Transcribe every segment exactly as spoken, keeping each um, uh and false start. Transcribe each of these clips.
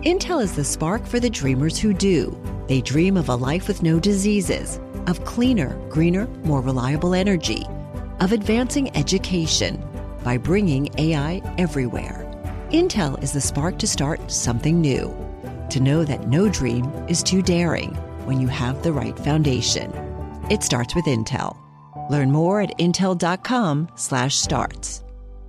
Intel is the spark for the dreamers who do. They dream of a life with no diseases, of cleaner, greener, more reliable energy, of advancing education by bringing A I everywhere. Intel is the spark to start something new, to know that no dream is too daring when you have the right foundation. It starts with Intel. Learn more at intel.com slash starts.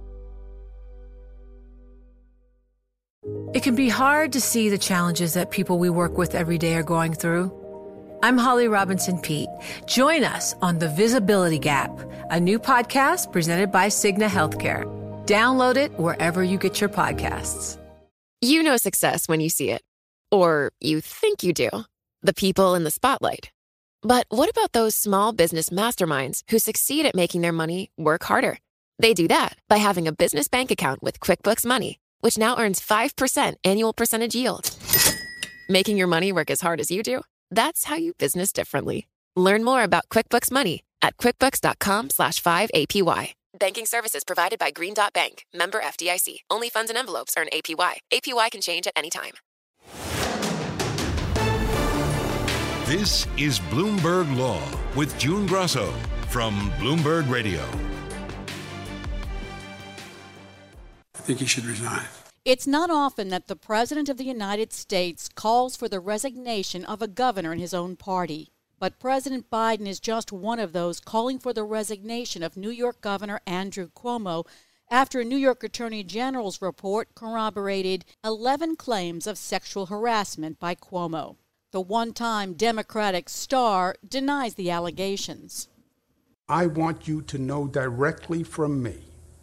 It can be hard to see the challenges that people we work with every day are going through. I'm Holly Robinson Peete. Join us on The Visibility Gap, a new podcast presented by Cigna Healthcare. Download it wherever you get your podcasts. You know success when you see it. Or you think you do. The people in the spotlight. But what about those small business masterminds who succeed at making their money work harder? They do that by having a business bank account with QuickBooks Money, which now earns five percent annual percentage yield. Making your money work as hard as you do? That's how you business differently. Learn more about QuickBooks Money at quickbooks.com slash 5APY. Banking services provided by Green Dot Bank. Member F D I C. Only funds and envelopes earn A P Y. A P Y can change at any time. This is Bloomberg Law with June Grosso from Bloomberg Radio. I think he should resign. It's not often that the President of the United States calls for the resignation of a governor in his own party. But President Biden is just one of those calling for the resignation of New York Governor Andrew Cuomo after a New York Attorney General's report corroborated eleven claims of sexual harassment by Cuomo. The one-time Democratic star denies the allegations. I want you to know directly from me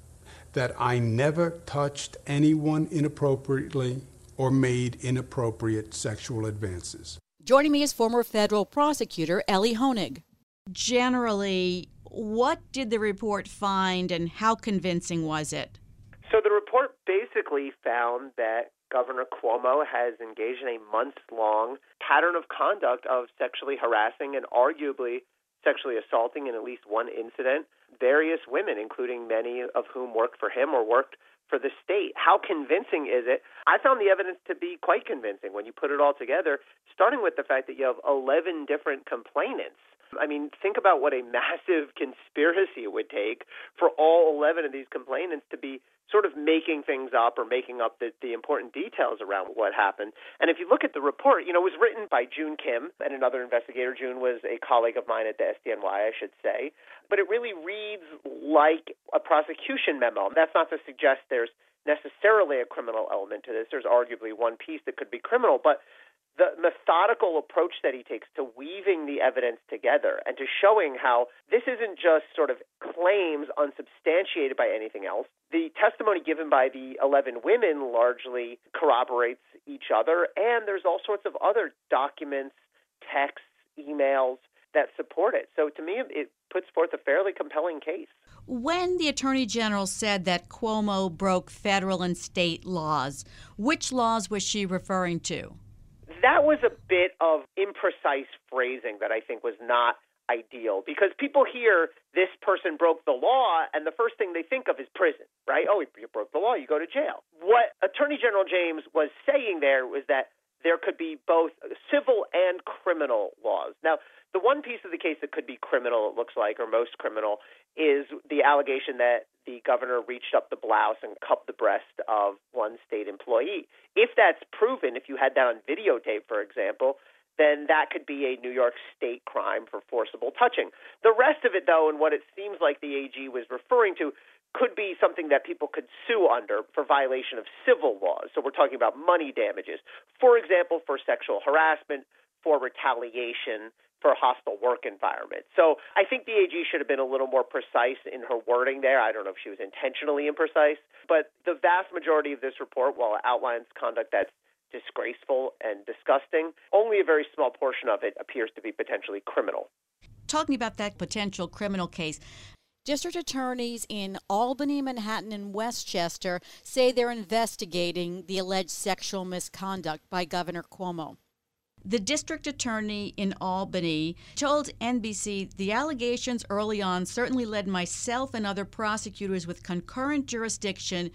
that I never touched anyone inappropriately or made inappropriate sexual advances. Joining me is former federal prosecutor Ellie Honig. Generally, what did the report find and how convincing was it? So the report basically found that Governor Cuomo has engaged in a months-long pattern of conduct of sexually harassing and arguably sexually assaulting in at least one incident various women, including many of whom worked for him or worked for the state. How convincing is it? I found the evidence to be quite convincing when you put it all together, starting with the fact that you have eleven different complainants. I mean, think about what a massive conspiracy it would take for all eleven of these complainants to be sort of making things up or making up the, the important details around what happened. And if you look at the report, you know, it was written by June Kim and another investigator. June was a colleague of mine at the S D N Y, I should say. But it really reads like a prosecution memo. That's not to suggest there's necessarily a criminal element to this. There's arguably one piece that could be criminal, but the methodical approach that he takes to weaving the evidence together and to showing how this isn't just sort of claims unsubstantiated by anything else. The testimony given by the eleven women largely corroborates each other, and there's all sorts of other documents, texts, emails that support it. So to me, it puts forth a fairly compelling case. When the Attorney General said that Cuomo broke federal and state laws, which laws was she referring to? That was a bit of imprecise phrasing that I think was not ideal, because people hear this person broke the law and the first thing they think of is prison, right? Oh, you broke the law, you go to jail. What Attorney General James was saying there was that there could be both civil and criminal laws. Now, the one piece of the case that could be criminal, it looks like, or most criminal, is the allegation that the governor reached up the blouse and cupped the breast of one state employee. If that's proven, if you had that on videotape, for example, then that could be a New York State crime for forcible touching. The rest of it, though, and what it seems like the A G was referring to, could be something that people could sue under for violation of civil laws. So we're talking about money damages, for example, for sexual harassment, for retaliation, for a hostile work environment. So I think the A G should have been a little more precise in her wording there. I don't know if she was intentionally imprecise, but the vast majority of this report, while it outlines conduct that's disgraceful and disgusting, only a very small portion of it appears to be potentially criminal. Talking about that potential criminal case, District attorneys in Albany, Manhattan, and Westchester say they're investigating the alleged sexual misconduct by Governor Cuomo. The district attorney in Albany told N B C the allegations early on certainly led myself and other prosecutors with concurrent jurisdiction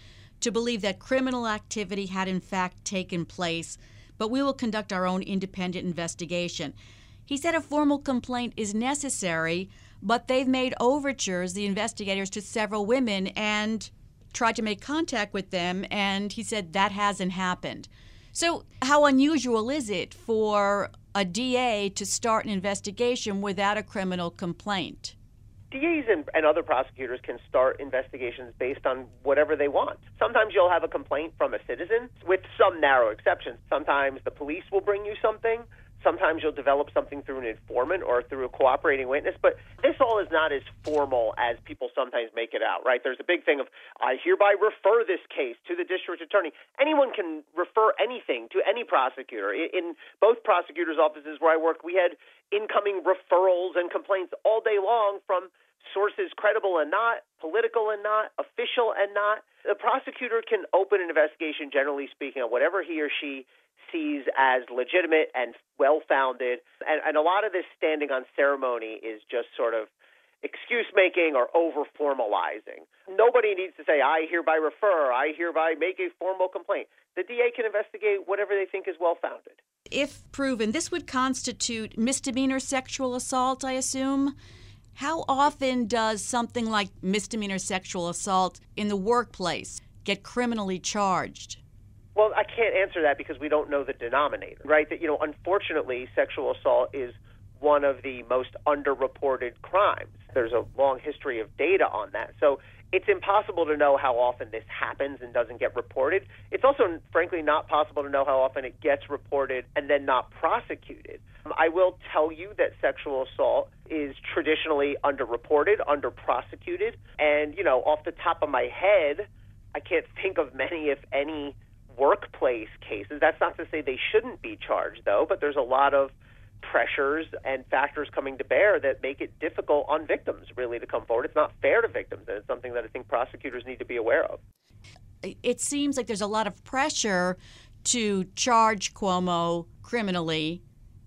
to believe that criminal activity had in fact taken place, but we will conduct our own independent investigation. He said a formal complaint is necessary, but they've made overtures, the investigators, to several women and tried to make contact with them, and he said that hasn't happened. So how unusual is it for a D A to start an investigation without a criminal complaint? D As and, and other prosecutors can start investigations based on whatever they want. Sometimes you'll have a complaint from a citizen, with some narrow exceptions. Sometimes the police will bring you something. Sometimes you'll develop something through an informant or through a cooperating witness. But this all is not as formal as people sometimes make it out, right? There's a big thing of, I hereby refer this case to the district attorney. Anyone can refer anything to any prosecutor. In both prosecutors' offices where I worked, we had incoming referrals and complaints all day long from sources credible and not, political and not, official and not. The prosecutor can open an investigation, generally speaking, on whatever he or she sees as legitimate and well-founded. And, and a lot of this standing on ceremony is just sort of excuse-making or over-formalizing. Nobody needs to say, I hereby refer, I hereby make a formal complaint. The D A can investigate whatever they think is well-founded. If proven, this would constitute misdemeanor sexual assault, I assume. How often does something like misdemeanor sexual assault in the workplace get criminally charged? Well, I can't answer that because we don't know the denominator, right? That, you know, unfortunately, sexual assault is one of the most underreported crimes. There's a long history of data on that. So it's impossible to know how often this happens and doesn't get reported. It's also, frankly, not possible to know how often it gets reported and then not prosecuted. I will tell you that sexual assault is traditionally underreported, underprosecuted. And, you know, off the top of my head, I can't think of many, if any, workplace cases. That's not to say they shouldn't be charged, though, but there's a lot of pressures and factors coming to bear that make it difficult on victims, really, to come forward. It's not fair to victims, and it's something that I think prosecutors need to be aware of. It seems like there's a lot of pressure to charge Cuomo criminally,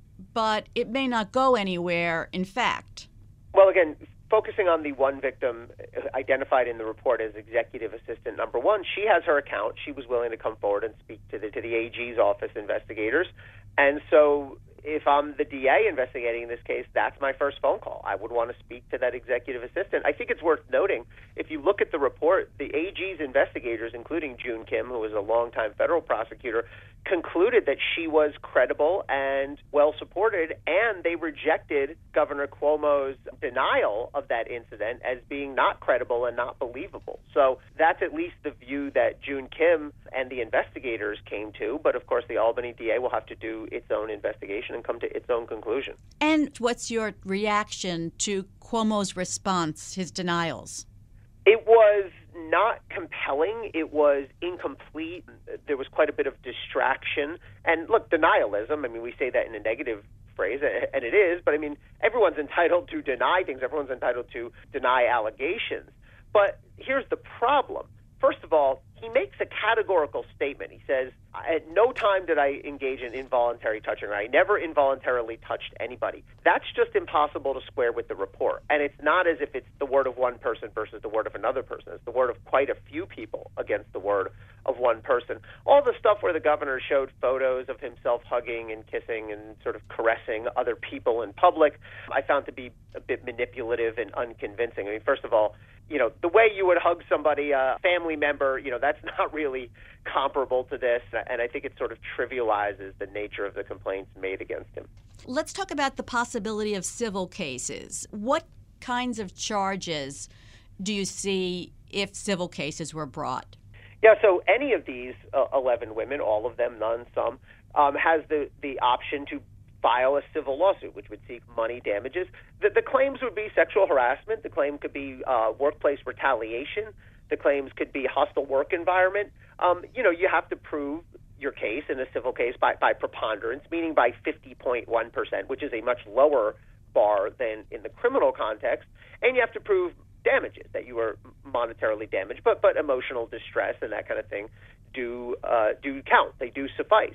but it may not go anywhere, in fact. Well, again, focusing on the one victim identified in the report as executive assistant number one, she has her account. She was willing to come forward and speak to the to the A G's office investigators. And so if I'm the D A investigating this case, that's my first phone call. I would want to speak to that executive assistant. I think it's worth noting, if you look at the report, the A G's investigators, including June Kim, who was a longtime federal prosecutor, concluded that she was credible and well-supported, and they rejected Governor Cuomo's denial of that incident as being not credible and not believable. So that's at least the view that June Kim and the investigators came to, but of course the Albany D A will have to do its own investigation and come to its own conclusion. And what's your reaction to Cuomo's response, his denials? It was not compelling. It was incomplete. There was quite a bit of distraction. And look, denialism, I mean, we say that in a negative phrase, and it is, but I mean, everyone's entitled to deny things. Everyone's entitled to deny allegations. But here's the problem. First of all, he makes a categorical statement. He says, at no time did I engage in involuntary touching. I never involuntarily touched anybody. That's just impossible to square with the report. And it's not as if it's the word of one person versus the word of another person. It's the word of quite a few people against the word of one person. All the stuff where the governor showed photos of himself hugging and kissing and sort of caressing other people in public, I found to be a bit manipulative and unconvincing. I mean, first of all, you know, the way you would hug somebody, a family member, you know, that's not really comparable to this. And I think it sort of trivializes the nature of the complaints made against him. Let's talk about the possibility of civil cases. What kinds of charges do you see if civil cases were brought? Yeah, so any of these uh, eleven women, all of them, none, some, um, has the, the option to file a civil lawsuit, which would seek money damages. The, the claims would be sexual harassment. The claim could be uh, workplace retaliation. The claims could be hostile work environment. Um, you know, you have to prove your case in a civil case by, by preponderance, meaning by fifty point one percent, which is a much lower bar than in the criminal context. And you have to prove damages, that you were monetarily damaged, but but emotional distress and that kind of thing do uh, do count. They do suffice.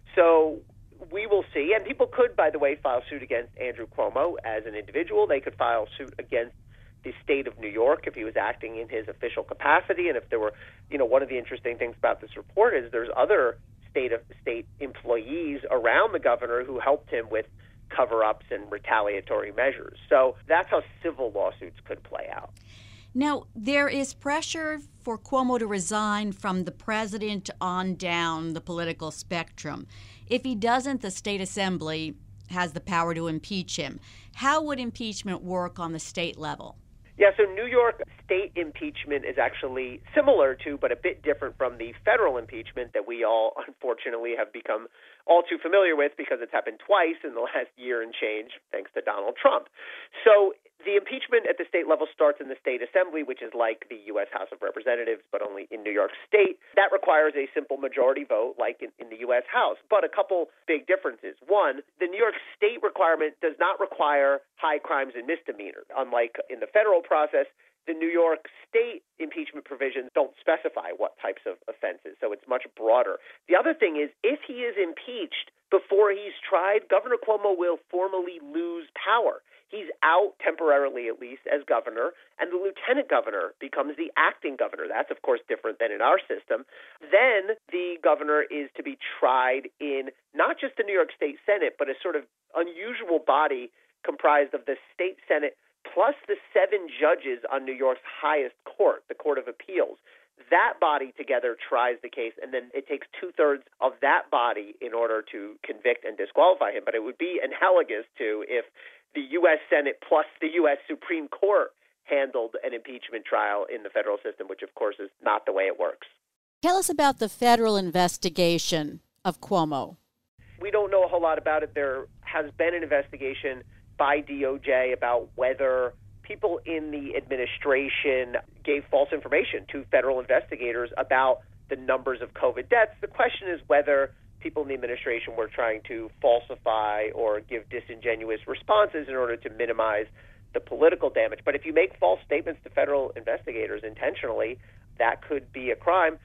So we will see. And people could, by the way, file suit against Andrew Cuomo as an individual. They could file suit against the state of New York if he was acting in his official capacity. And if there were, you know, one of the interesting things about this report is there's other state of state employees around the governor who helped him with cover-ups and retaliatory measures. So that's how civil lawsuits could play out. Now, there is pressure for Cuomo to resign from the president on down the political spectrum. If he doesn't, the state assembly has the power to impeach him. How would impeachment work on the state level? Yeah, so New York state impeachment is actually similar to, but a bit different from the federal impeachment that we all, unfortunately, have become all too familiar with because it's happened twice in the last year and change, thanks to Donald Trump. So the impeachment at the state level starts in the state assembly, which is like the U S House of Representatives, but only in New York State. That requires a simple majority vote, like in, in the U S House. But a couple big differences. One, the New York State requirement does not require high crimes and misdemeanors. Unlike in the federal process, the New York State impeachment provisions don't specify what types of offenses, so it's much broader. The other thing is, if he is impeached before he's tried, Governor Cuomo will formally lose power. He's out temporarily, at least, as governor, and the lieutenant governor becomes the acting governor. That's, of course, different than in our system. Then the governor is to be tried in not just the New York State Senate, but a sort of unusual body comprised of the state Senate plus the seven judges on New York's highest court, the Court of Appeals. That body together tries the case, and then it takes two-thirds of that body in order to convict and disqualify him. But it would be analogous to if the U S Senate plus the U S Supreme Court handled an impeachment trial in the federal system, which, of course, is not the way it works. Tell us about the federal investigation of Cuomo. We don't know a whole lot about it. There has been an investigation by D O J about whether people in the administration gave false information to federal investigators about the numbers of COVID deaths. The question is whether people in the administration were trying to falsify or give disingenuous responses in order to minimize the political damage. But if you make false statements to federal investigators intentionally, that could be a crime.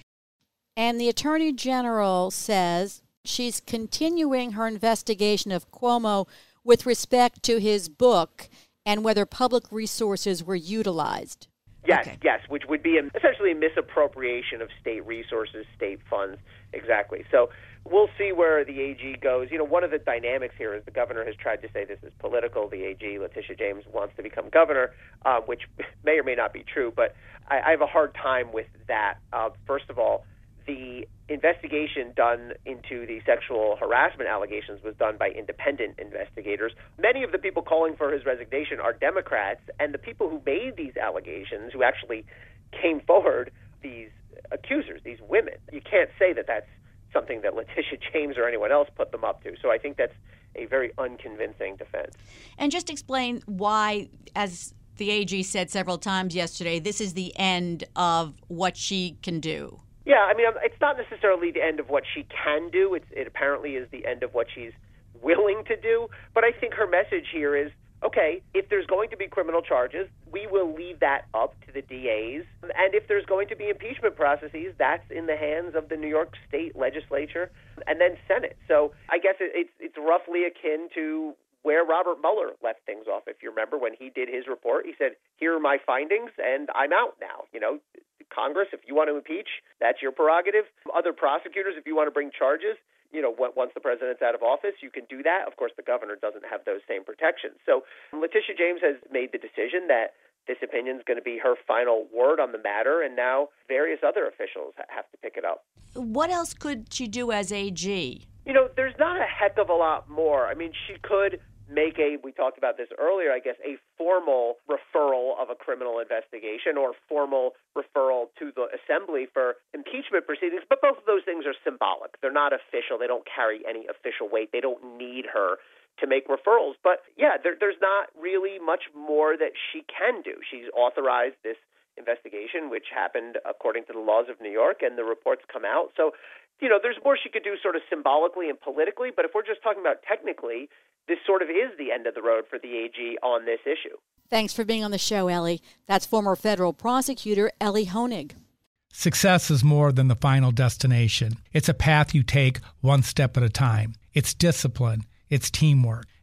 And the Attorney General says she's continuing her investigation of Cuomo with respect to his book and whether public resources were utilized. Yes, okay. yes, which would be a, essentially a misappropriation of state resources, state funds, exactly. So we'll see where the A G goes. You know, one of the dynamics here is the governor has tried to say this is political. The A G, Letitia James, wants to become governor, uh, which may or may not be true, but I, I have a hard time with that. Uh, first of all, the investigation done into the sexual harassment allegations was done by independent investigators. Many of the people calling for his resignation are Democrats, and the people who made these allegations, who actually came forward, these accusers, these women, you can't say that that's something that Letitia James or anyone else put them up to. So I think that's a very unconvincing defense. And just explain why, as the A G said several times yesterday, this is the end of what she can do. Yeah, I mean, it's not necessarily the end of what she can do. It's, it apparently is the end of what she's willing to do. But I think her message here is, okay, if there's going to be criminal charges, we will leave that up to the D As. And if there's going to be impeachment processes, that's in the hands of the New York State legislature and then Senate. So I guess it, it's it's roughly akin to where Robert Mueller left things off. If you remember, when he did his report, he said, here are my findings, and I'm out now. You know, Congress, if you want to impeach, that's your prerogative. Other prosecutors, if you want to bring charges, you know, once the president's out of office, you can do that. Of course, the governor doesn't have those same protections. So Letitia James has made the decision that this opinion is going to be her final word on the matter, and now various other officials have to pick it up. What else could she do as A G? You know, there's not a heck of a lot more. I mean, she could make a, we talked about this earlier, I guess, a formal referral of a criminal investigation or formal referral to the assembly for impeachment proceedings. But both of those things are symbolic. They're not official. They don't carry any official weight. They don't need her to make referrals. But yeah, there, there's not really much more that she can do. She's authorized this investigation, which happened according to the laws of New York, and the reports come out. So, you know, there's more she could do sort of symbolically and politically. But if we're just talking about technically, this sort of is the end of the road for the A G on this issue. Thanks for being on the show, Ellie. That's former federal prosecutor Ellie Honig. Success is more than the final destination. It's a path you take one step at a time. It's discipline. It's teamwork.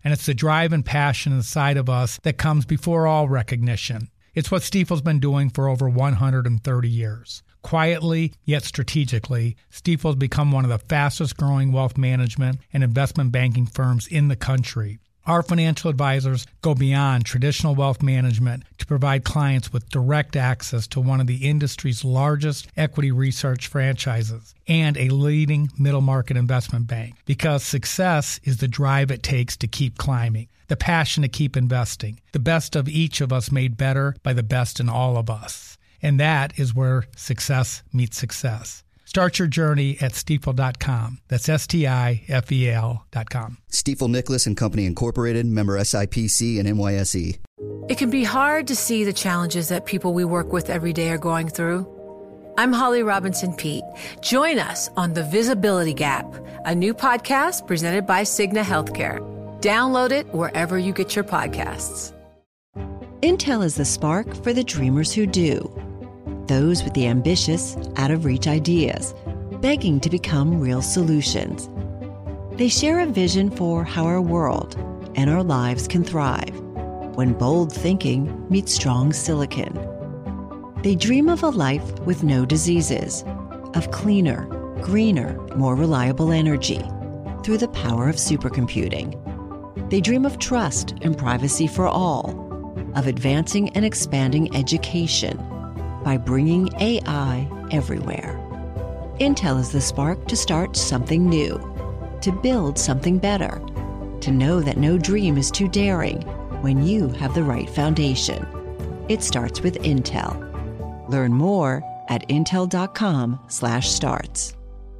And it's the drive and passion inside of us that comes before all recognition. It's what Stifel's been doing for over one hundred thirty years. Quietly, yet strategically, Stifel's become one of the fastest growing wealth management and investment banking firms in the country. Our financial advisors go beyond traditional wealth management to provide clients with direct access to one of the industry's largest equity research franchises and a leading middle market investment bank. Because success is the drive it takes to keep climbing, the passion to keep investing, the best of each of us made better by the best in all of us. And that is where success meets success. Start your journey at stifel dot com. That's S T I F E L dot com. Stifel Nicholas and Company Incorporated, member S I P C and N Y S E. It can be hard to see the challenges that people we work with every day are going through. I'm Holly Robinson Peete. Join us on The Visibility Gap, a new podcast presented by Cigna Healthcare. Download it wherever you get your podcasts. Intel is the spark for the dreamers who do. Those with the ambitious, out-of-reach ideas, begging to become real solutions. They share a vision for how our world and our lives can thrive when bold thinking meets strong silicon. They dream of a life with no diseases, of cleaner, greener, more reliable energy through the power of supercomputing. They dream of trust and privacy for all, of advancing and expanding education by bringing A I everywhere. Intel is the spark to start something new, to build something better, to know that no dream is too daring when you have the right foundation. It starts with Intel. Learn more at intel dot com slash starts.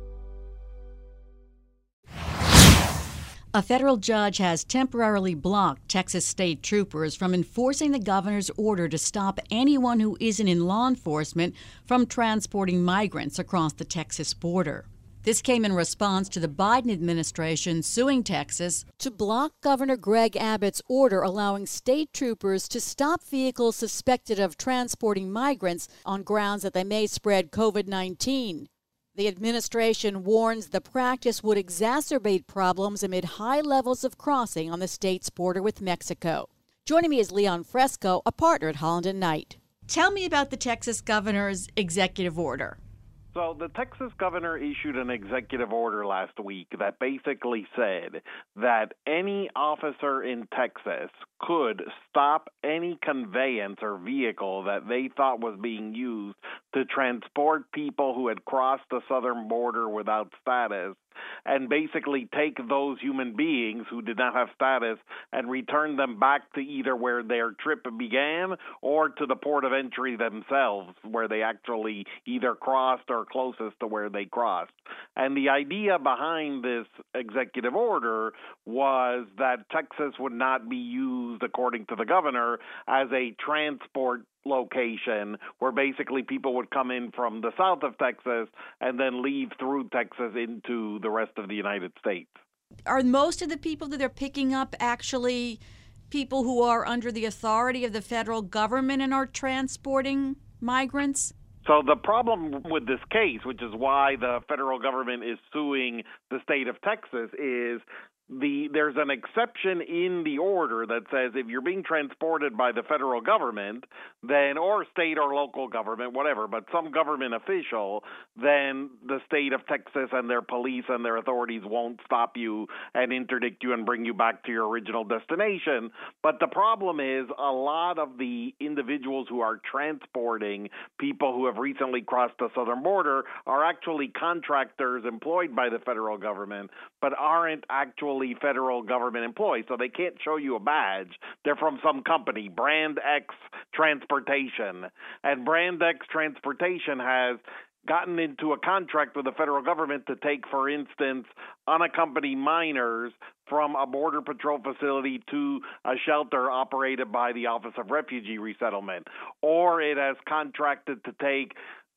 A federal judge has temporarily blocked Texas state troopers from enforcing the governor's order to stop anyone who isn't in law enforcement from transporting migrants across the Texas border. This came in response to the Biden administration suing Texas to block Governor Greg Abbott's order allowing state troopers to stop vehicles suspected of transporting migrants on grounds that they may spread covid nineteen. The administration warns the practice would exacerbate problems amid high levels of crossing on the state's border with Mexico. Joining me is Leon Fresco, a partner at Holland and Knight. Tell me about the Texas governor's executive order. So the Texas governor issued an executive order last week that basically said that any officer in Texas could stop any conveyance or vehicle that they thought was being used to transport people who had crossed the southern border without status, and basically take those human beings who did not have status and return them back to either where their trip began or to the port of entry themselves, where they actually either crossed or closest to where they crossed. And the idea behind this executive order was that Texas would not be used, according to the governor, as a transport location where basically people would come in from the south of Texas and then leave through Texas into the rest of the United States. Are most of the people that they're picking up actually people who are under the authority of the federal government and are transporting migrants? So the problem with this case, which is why the federal government is suing the state of Texas, is The there's an exception in the order that says if you're being transported by the federal government, then or state or local government, whatever, but some government official, then the state of Texas and their police and their authorities won't stop you and interdict you and bring you back to your original destination. But the problem is a lot of the individuals who are transporting people who have recently crossed the southern border are actually contractors employed by the federal government, but aren't actually federal government employees, so they can't show you a badge. They're from some company, Brand X Transportation, and Brand X Transportation has gotten into a contract with the federal government to take, for instance, unaccompanied minors from a Border Patrol facility to a shelter operated by the Office of Refugee Resettlement, or it has contracted to take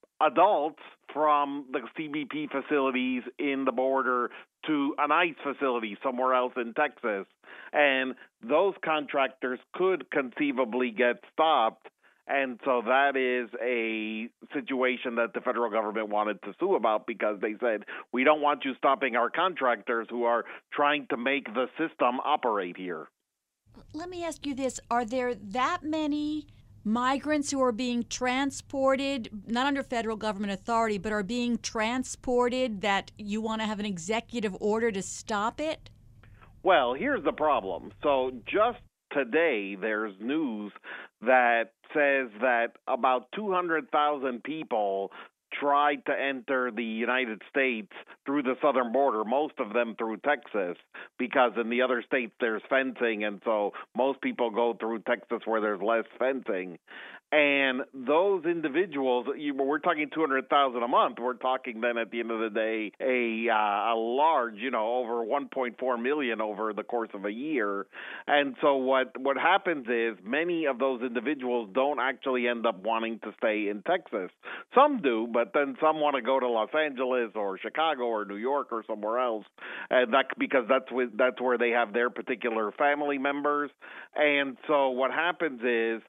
adults from the C B P facilities in the border to an ICE facility somewhere else in Texas. And those contractors could conceivably get stopped And so that is a situation that the federal government wanted to sue about because they said, we don't want you stopping our contractors who are trying to make the system operate here. Let me ask you this. Are there that many migrants who are being transported, not under federal government authority, but are being transported that you want to have an executive order to stop it? Well, here's the problem. So just today, there's news that says that about two hundred thousand people tried to enter the United States through the southern border, most of them through Texas, because in the other states there's fencing, and so most people go through Texas where there's less fencing. And those individuals, we're talking two hundred thousand a month. We're talking then at the end of the day a uh, a large, you know, over one point four million over the course of a year. And so what what happens is many of those individuals don't actually end up wanting to stay in Texas. Some do, but then some want to go to Los Angeles or Chicago or New York or somewhere else, and that because that's with, that's where they have their particular family members. And so what happens is,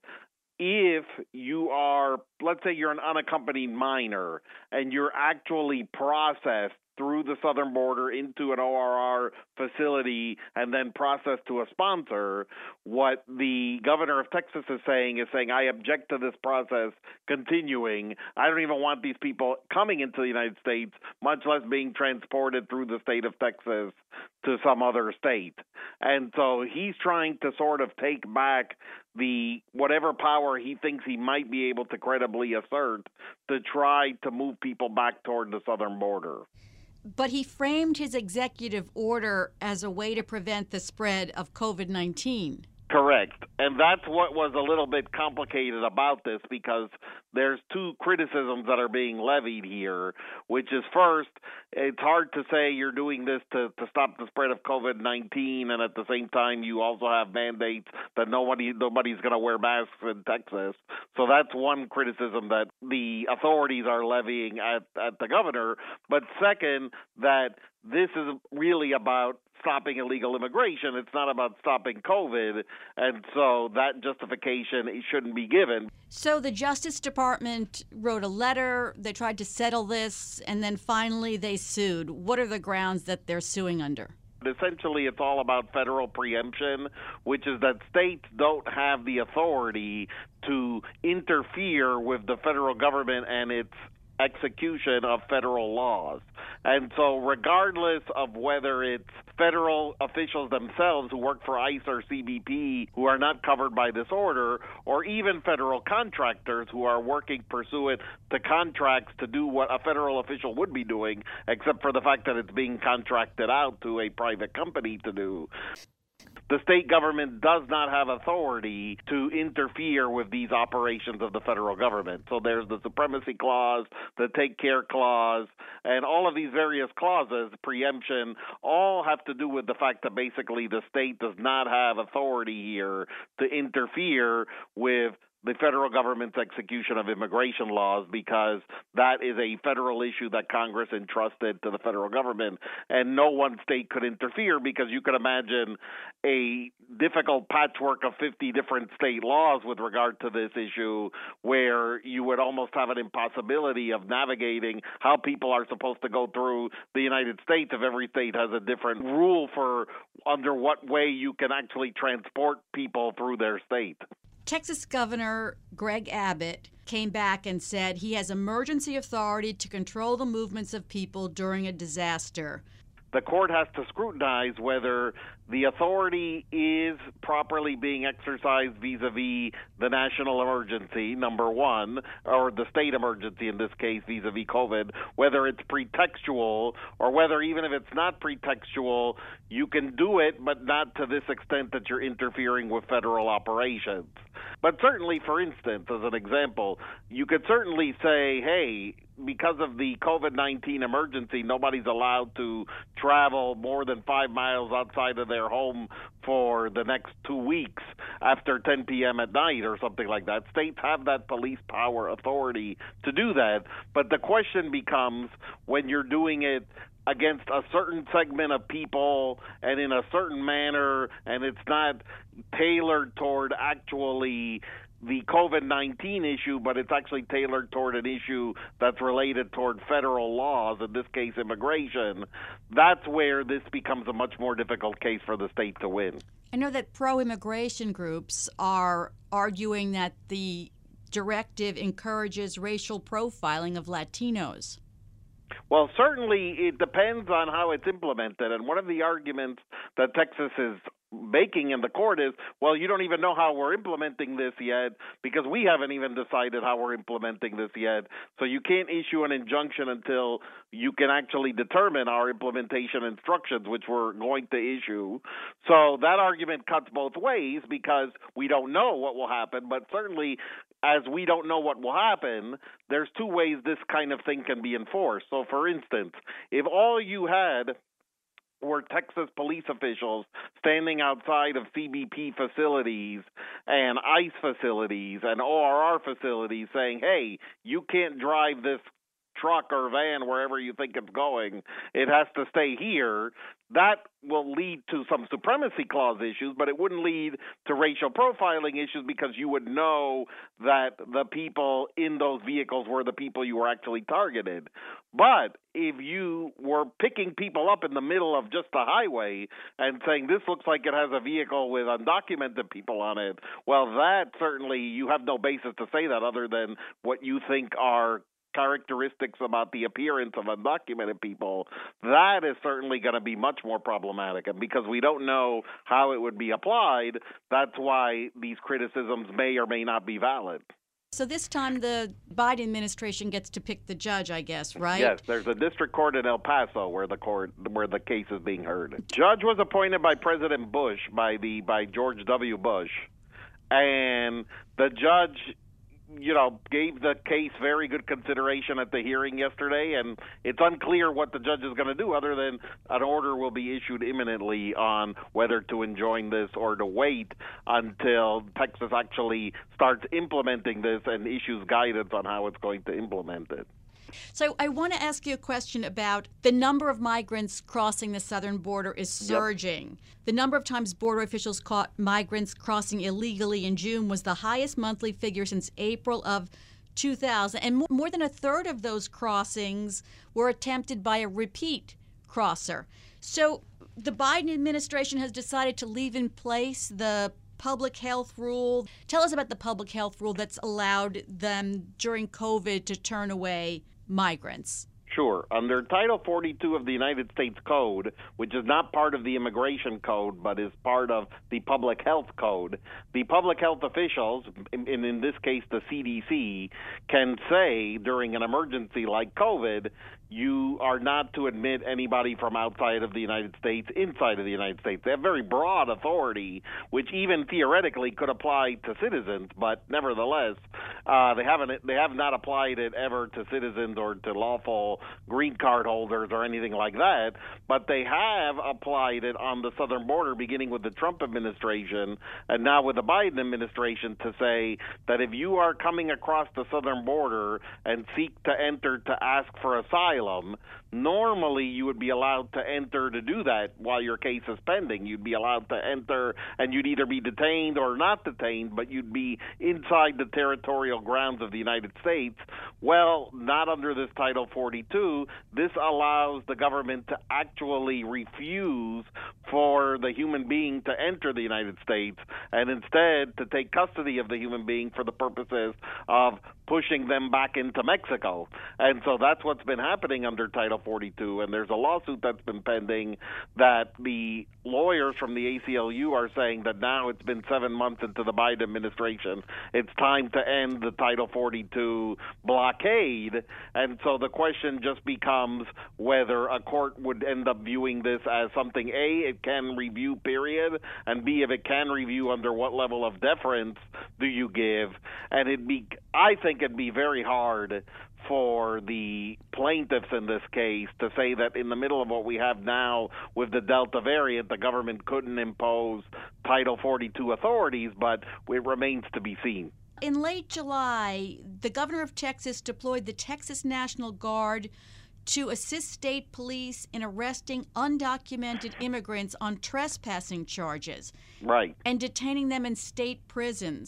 if you are, let's say you're an unaccompanied minor and you're actually processed through the southern border into an O R R facility and then processed to a sponsor, what the governor of Texas is saying is saying, I object to this process continuing. I don't even want these people coming into the United States, much less being transported through the state of Texas to some other state. And so he's trying to sort of take back the whatever power he thinks he might be able to credibly assert to try to move people back toward the southern border. But he framed his executive order as a way to prevent the spread of COVID nineteen. Correct. And that's what was a little bit complicated about this, because there's two criticisms that are being levied here, which is first, it's hard to say you're doing this to, to stop the spread of COVID nineteen, and at the same time you also have mandates that nobody nobody's going to wear masks in Texas. So that's one criticism that the authorities are levying at, at the governor. But second, that this is really about stopping illegal immigration. It's not about stopping COVID, and so that justification shouldn't be given. So the Justice Department wrote a letter, they tried to settle this, and then finally they sued. What are the grounds that they're suing under? Essentially, it's all about federal preemption, which is that states don't have the authority to interfere with the federal government and its execution of federal laws. And so regardless of whether it's federal officials themselves who work for ICE or C B P who are not covered by this order, or even federal contractors who are working pursuant to contracts to do what a federal official would be doing, except for the fact that it's being contracted out to a private company to do, the state government does not have authority to interfere with these operations of the federal government. So there's the Supremacy Clause, the Take Care Clause, and all of these various clauses, preemption, all have to do with the fact that basically the state does not have authority here to interfere with the federal government's execution of immigration laws, because that is a federal issue that Congress entrusted to the federal government, and no one state could interfere, because you could imagine a difficult patchwork of fifty different state laws with regard to this issue, where you would almost have an impossibility of navigating how people are supposed to go through the United States if every state has a different rule for under what way you can actually transport people through their state. Texas Governor Greg Abbott came back and said he has emergency authority to control the movements of people during a disaster. The court has to scrutinize whether the authority is properly being exercised vis-a-vis the national emergency, number one, or the state emergency in this case vis-a-vis COVID, whether it's pretextual, or whether even if it's not pretextual, you can do it, but not to this extent that you're interfering with federal operations. But certainly, for instance, as an example, you could certainly say, hey, because of the COVID nineteen emergency, nobody's allowed to travel more than five miles outside of their home for the next two weeks after ten p.m. at night or something like that. States have that police power authority to do that. But the question becomes, when you're doing it against a certain segment of people and in a certain manner, and it's not tailored toward actually the COVID nineteen issue, but it's actually tailored toward an issue that's related toward federal laws, in this case immigration, that's where this becomes a much more difficult case for the state to win. I know that pro-immigration groups are arguing that the directive encourages racial profiling of Latinos. Well, certainly it depends on how it's implemented. And one of the arguments that Texas is making in the court is, well, you don't even know how we're implementing this yet because we haven't even decided how we're implementing this yet. So you can't issue an injunction until you can actually determine our implementation instructions, which we're going to issue. So that argument cuts both ways because we don't know what will happen, but certainly as we don't know what will happen, there's two ways this kind of thing can be enforced. So, for instance, if all you had were Texas police officials standing outside of C B P facilities and ICE facilities and O R R facilities saying, hey, you can't drive this truck or van wherever you think it's going, it has to stay here, that will lead to some supremacy clause issues, but it wouldn't lead to racial profiling issues because you would know that the people in those vehicles were the people you were actually targeted. But if you were picking people up in the middle of just a highway and saying this looks like it has a vehicle with undocumented people on it, well, that certainly you have no basis to say that other than what you think are characteristics about the appearance of undocumented people. That is certainly going to be much more problematic. And because we don't know how it would be applied, that's why these criticisms may or may not be valid. So this time the Biden administration gets to pick the judge, I guess, right? Yes, there's a district court in El Paso where the court where the case is being heard. Judge was appointed by President Bush, by the by George W. Bush, and the judge, you know, gave the case very good consideration at the hearing yesterday, and it's unclear what the judge is going to do other than an order will be issued imminently on whether to enjoin this or to wait until Texas actually starts implementing this and issues guidance on how it's going to implement it. So I want to ask you a question about the number of migrants crossing the southern border is surging. Yep. The number of times border officials caught migrants crossing illegally in June was the highest monthly figure since April of two thousand. And more than a third of those crossings were attempted by a repeat crosser. So the Biden administration has decided to leave in place the public health rule. Tell us about the public health rule that's allowed them during COVID to turn away migrants. Sure. Under Title forty-two of the United States Code, which is not part of the Immigration Code but is part of the Public Health Code, the public health officials, in, in this case the C D C, can say during an emergency like COVID, you are not to admit anybody from outside of the United States inside of the United States. They have very broad authority, which even theoretically could apply to citizens, but nevertheless, uh, they haven't. They have not applied it ever to citizens or to lawful green card holders or anything like that. But they have applied it on the southern border, beginning with the Trump administration and now with the Biden administration, to say that if you are coming across the southern border and seek to enter to ask for asylum, normally you would be allowed to enter to do that while your case is pending. You'd be allowed to enter and you'd either be detained or not detained, but you'd be inside the territorial grounds of the United States. Well, not under this Title forty-two. This allows the government to actually refuse for the human being to enter the United States and instead to take custody of the human being for the purposes of pushing them back into Mexico. And so that's what's been happening under Title forty-two, and there's a lawsuit that's been pending that the lawyers from the A C L U are saying that now it's been seven months into the Biden administration, it's time to end the Title forty-two blockade. And so the question just becomes whether a court would end up viewing this as something, A, it can review, period, and B, if it can review, under what level of deference do you give? And it'd be, I think it'd be very hard for the plaintiffs in this case to say that in the middle of what we have now with the Delta variant, the government couldn't impose Title forty-two authorities, but it remains to be seen. In late July, the governor of Texas deployed the Texas National Guard to assist state police in arresting undocumented immigrants on trespassing charges. Right. And detaining them in state prisons.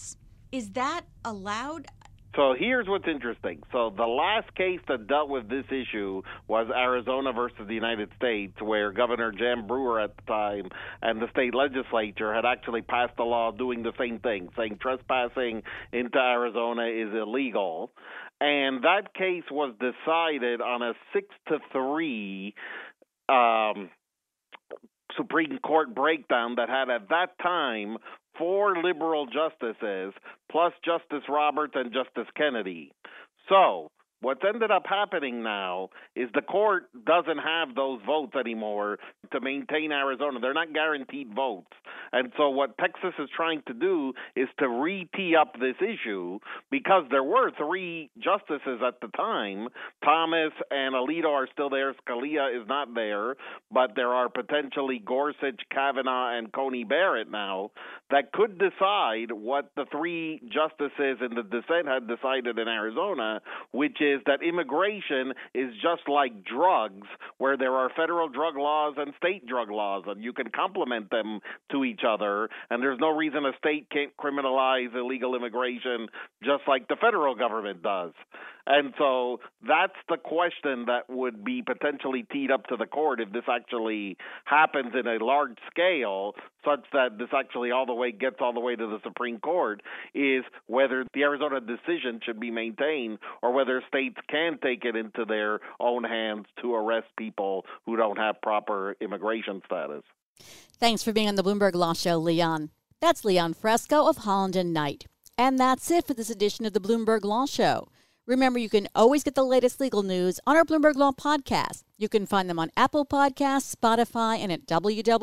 Is that allowed? So here's what's interesting. So the last case that dealt with this issue was Arizona versus the United States, where Governor Jan Brewer at the time and the state legislature had actually passed a law doing the same thing, saying trespassing into Arizona is illegal. And that case was decided on a six to three um, Supreme Court breakdown that had at that time four liberal justices, plus Justice Roberts and Justice Kennedy. So what's ended up happening now is the court doesn't have those votes anymore to maintain Arizona. They're not guaranteed votes. And so what Texas is trying to do is to re-tee up this issue, because there were three justices at the time. Thomas and Alito are still there. Scalia is not there. But there are potentially Gorsuch, Kavanaugh, and Coney Barrett now that could decide what the three justices in the dissent had decided in Arizona, which is is that immigration is just like drugs, where there are federal drug laws and state drug laws, and you can complement them to each other, and there's no reason a state can't criminalize illegal immigration just like the federal government does. And so that's the question that would be potentially teed up to the court if this actually happens in a large scale, such that this actually all the way gets all the way to the Supreme Court, is whether the Arizona decision should be maintained or whether states can take it into their own hands to arrest people who don't have proper immigration status. Thanks for being on the Bloomberg Law Show, Leon. That's Leon Fresco of Holland and Knight. And that's it for this edition of the Bloomberg Law Show. Remember, you can always get the latest legal news on our Bloomberg Law podcast. You can find them on Apple Podcasts, Spotify, and at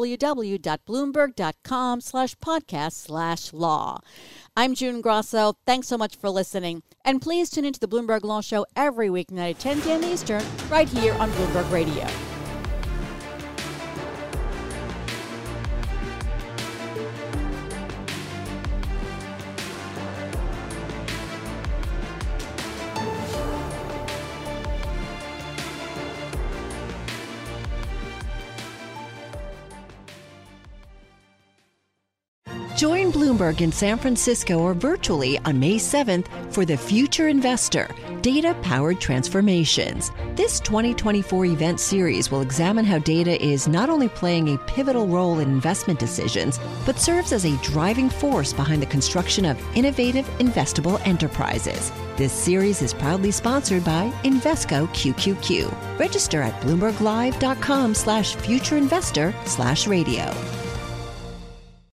www.bloomberg.com slash podcast slash law. I'm June Grosso. Thanks so much for listening. And please tune into the Bloomberg Law Show every weeknight at ten p.m. Eastern, right here on Bloomberg Radio. Join Bloomberg in San Francisco or virtually on May seventh for The Future Investor, Data-Powered Transformations. This twenty twenty-four event series will examine how data is not only playing a pivotal role in investment decisions, but serves as a driving force behind the construction of innovative, investable enterprises. This series is proudly sponsored by Invesco Q Q Q. Register at bloomberglive.com slash futureinvestor slash radio.